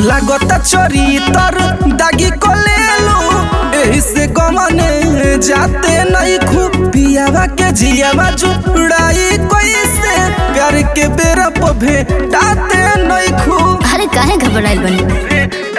लागता चोरी तर दागी को ले लो एही से गमने जाते नहीं खूब पियावा के जियावा जुड़ाई कैसे प्यार के बेरा पे भेटाते नहीं खूब। अरे काहे घबराइल बनी?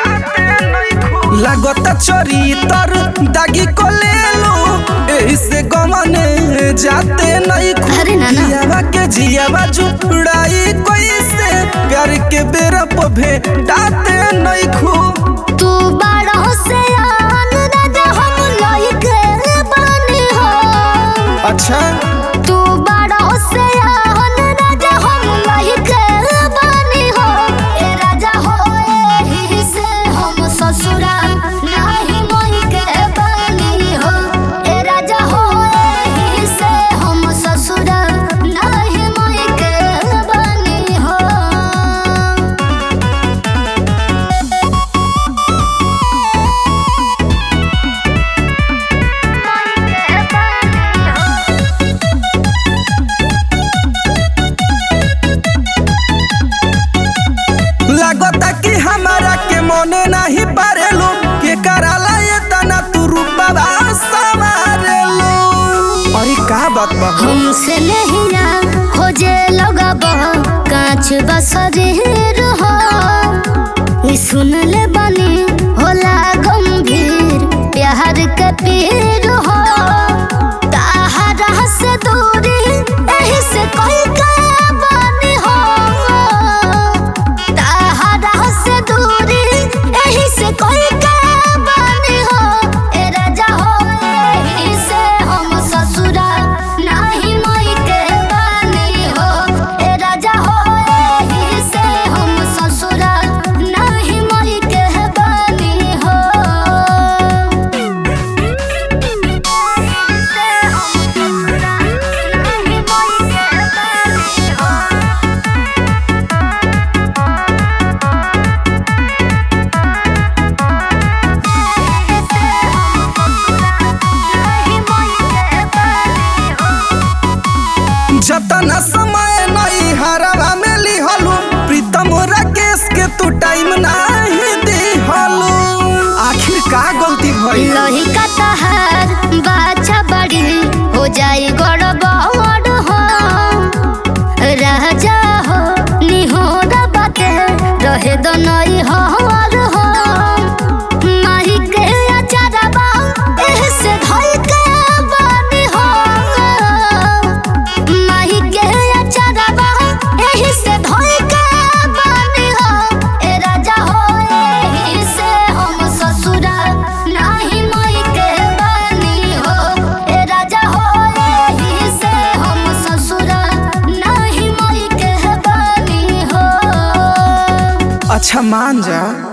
लागता चोरी तर दागी को ले लो एही से गमने जाते नहीं खूब। अरे नाना पियावा के जियावा जुड़ाई कैसे प्यार के बेरा पे भेटाते नहीं खूब। तू बड़ा से आन राजा हम लइके बनी हो। अच्छा तू बड़ा से आन राजा हम लइके बनी हो। ए राजा हो एही से हम ससुरा नाही मोइके बनी हो। ए राजा हो एही से हम ससुरा नाही मोइके बनी हो। लागता कि हमारा के मने नहीं पारेलो के कराला ये तना तू रूपवा संवारेलो। अरे का बात बा हमसे नहीं ना खोजे लगब कांच बसरीर हो। ई सुन ले बनी होला गंभीर प्यार के पीर हो। ताहरा से दूरी एही से कोई के बनी हो। ताहरा से दूरी एही से कोई के बनी हो। ए राजा हो एही से हम ससुरा नाही मोइके बनी हो। ए राजा हो एही से हम ससुरा नाही मोइके बनी हो। जतना समय नहीं हरवा में लिहलू प्रीतम राकेश के तू टाइम नहीं दिहलू। आखिर का गलती भइल? लोही का तहार बाछा बड़ी हो जाई गड़बड़ हो। राजा हो निहोर बाटे रहे दो नई हर हो। माही के अचारबा एही से धोई के बनी हो। माही के अचारबा एही से धोई के बनी हो। ए राजा हो एही से हम ससुरा नाही मोइके बनी हो। ए राजा हो एही से हम ससुरा नाही मोइके बनी हो। अच्छा मान जा।